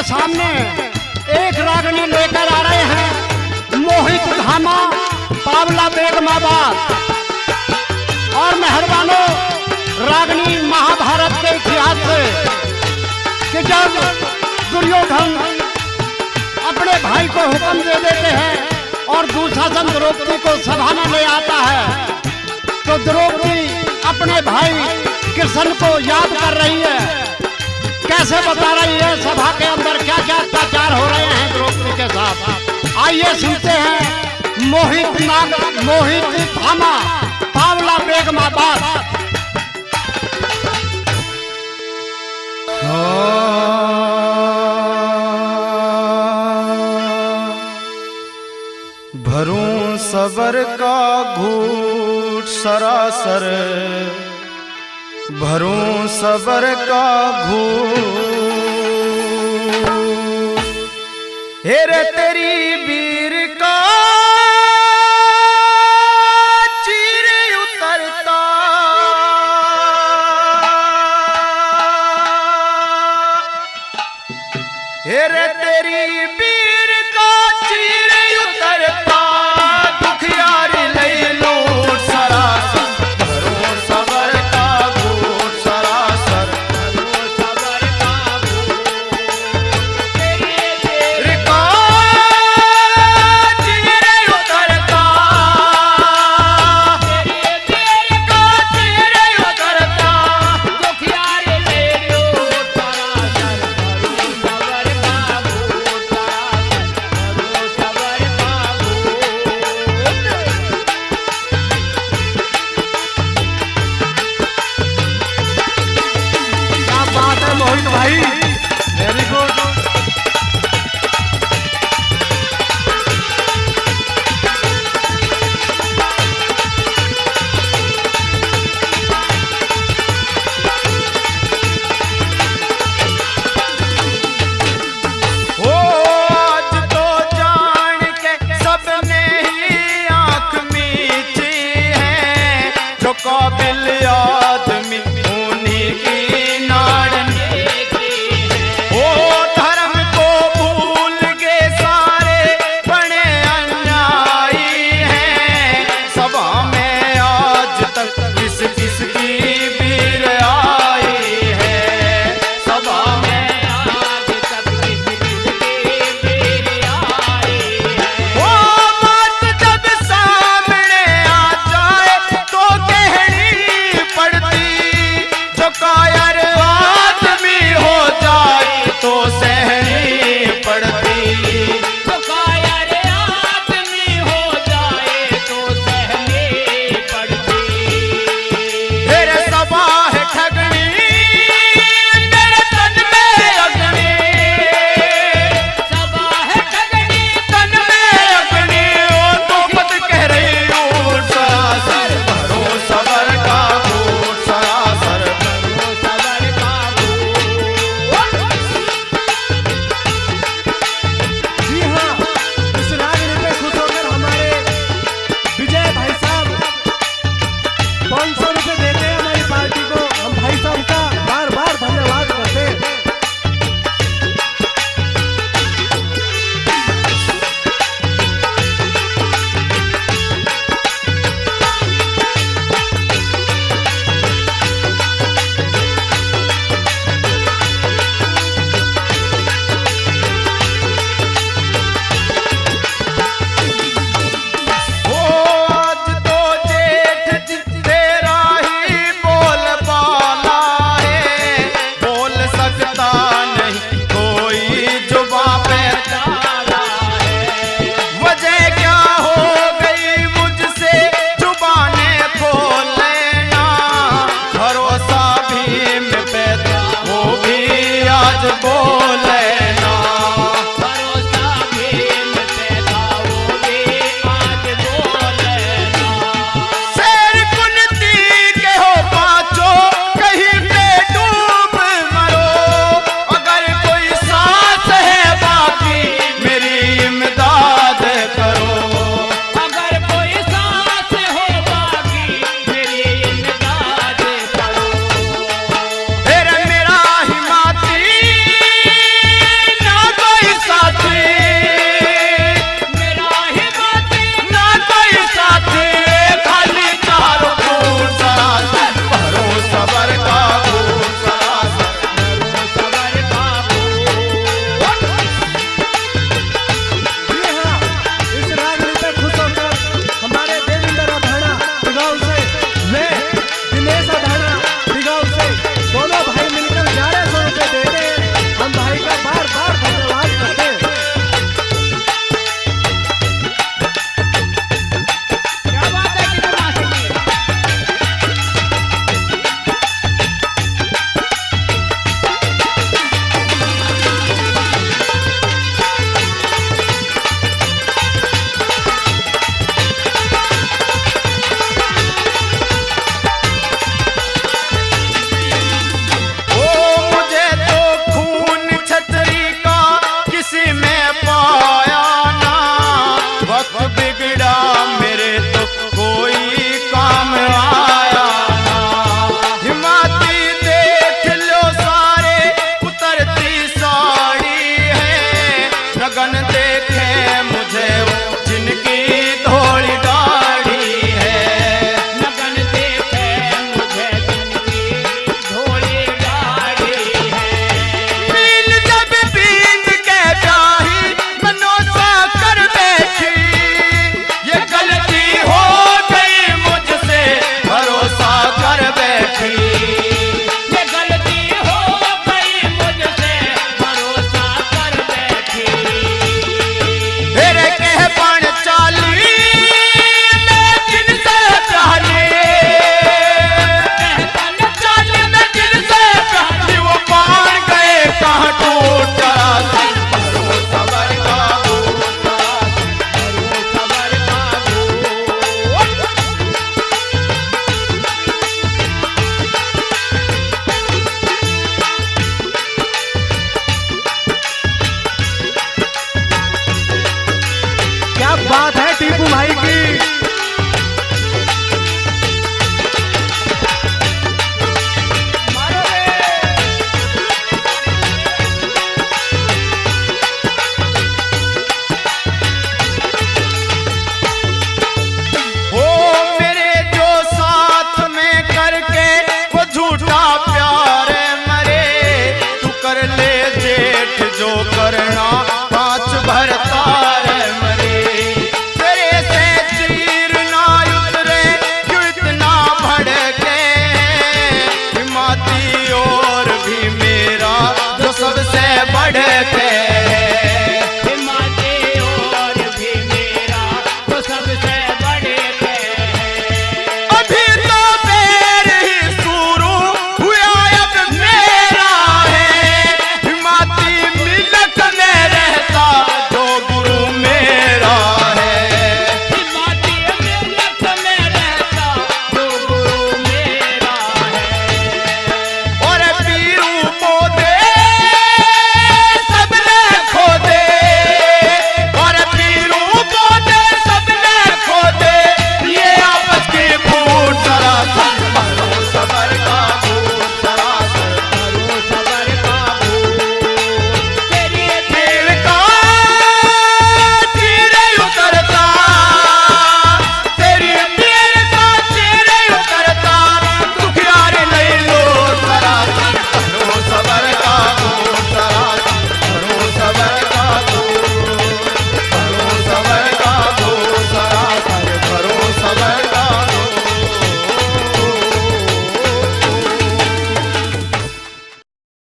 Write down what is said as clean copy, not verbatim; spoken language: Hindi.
सामने एक रागनी लेकर आ रहे हैं मोहित धामा पावला बेगमाबाद। और मेहरबानों, रागनी महाभारत के इतिहास से कि जब दुर्योधन अपने भाई को हुक्म दे देते हैं और दुशासन द्रौपदी को सभा में ले आता है, तो द्रौपदी अपने भाई कृष्ण को याद कर रही है, कैसे बता रही है सभा के अंदर क्या क्या अत्याचार हो रहे हैं द्रौपदी के साथ। आइए सुनते हैं मोहित धामा पावला बेगमाबाद। भरूं सबर का घूट सरासर, भरूं सबर का घूट, हेरे तेरी वीर का चीर उतरता, हेरे तेरी वीर का चीर उतरता, दुखियारी ले लूट सरासर, भरूं सबर का घूट सरासर, भरूं सबर का घूट, तेरी वीर का चीर उतरता, तेरी वीर का चीर उतरता, दुखियारी ले लूट सरासर, भरूं सबर का घूट सरासर, भरूं सबर का घूट। क्या बात है मोहित भाई, वेरी गुड। ओ आज तो जान के सबने ही आंख मीची है, जो काबिल आदमी उन्हीं की नाड़नी है। ओ धर्म को भूल के सारे बड़े अन्यायी हैं, सभा में आज तक किस किस की वीर आई है, सभा में आज तक किस किस की वीर आई है। वो बात जब सामने आ जाए तो कहनी पड़ती, जो कायर आदमी हो जाए तो सहनी पड़ती, जो कायर आदमी हो जाए तो सहनी पड़ती। तेरे सभा है ठगनी, मेरे तन में अग्नि, सभा है ठगनी, तन में अग्नि, ओ तो मत कह रही उठ सरासर, भरूं सबर का घूट सरासर, भरूं सबर का घूट। जी हाँ, इस रागनी पे खुश होकर हमारे विजय भाई साहब 500 रुपए देते हैं हमारी पार्टी को। हम भाई साहब का बार बार धन्यवाद करते हैं। ओ आज तो जेठ तेरा ही बोल बाला है, बोल सकता नहीं कोई जुबां पे ताला है, वजह क्या हो गई मुझसे जुबानें खोल लेना, भरोसा भीम पे था वो भी आज बोल लेना, भरोसा भीम पे था वो भी आज बोल लेना। शेर कुनती के हो पाँचों, कहीं पे डूब मरो, अगर कोई सांस है बाकी मेरी इमदाद करो, अगर कोई सांस हो बाकी मेरी इमदाद करो। फिर मेरा हिमाती भरत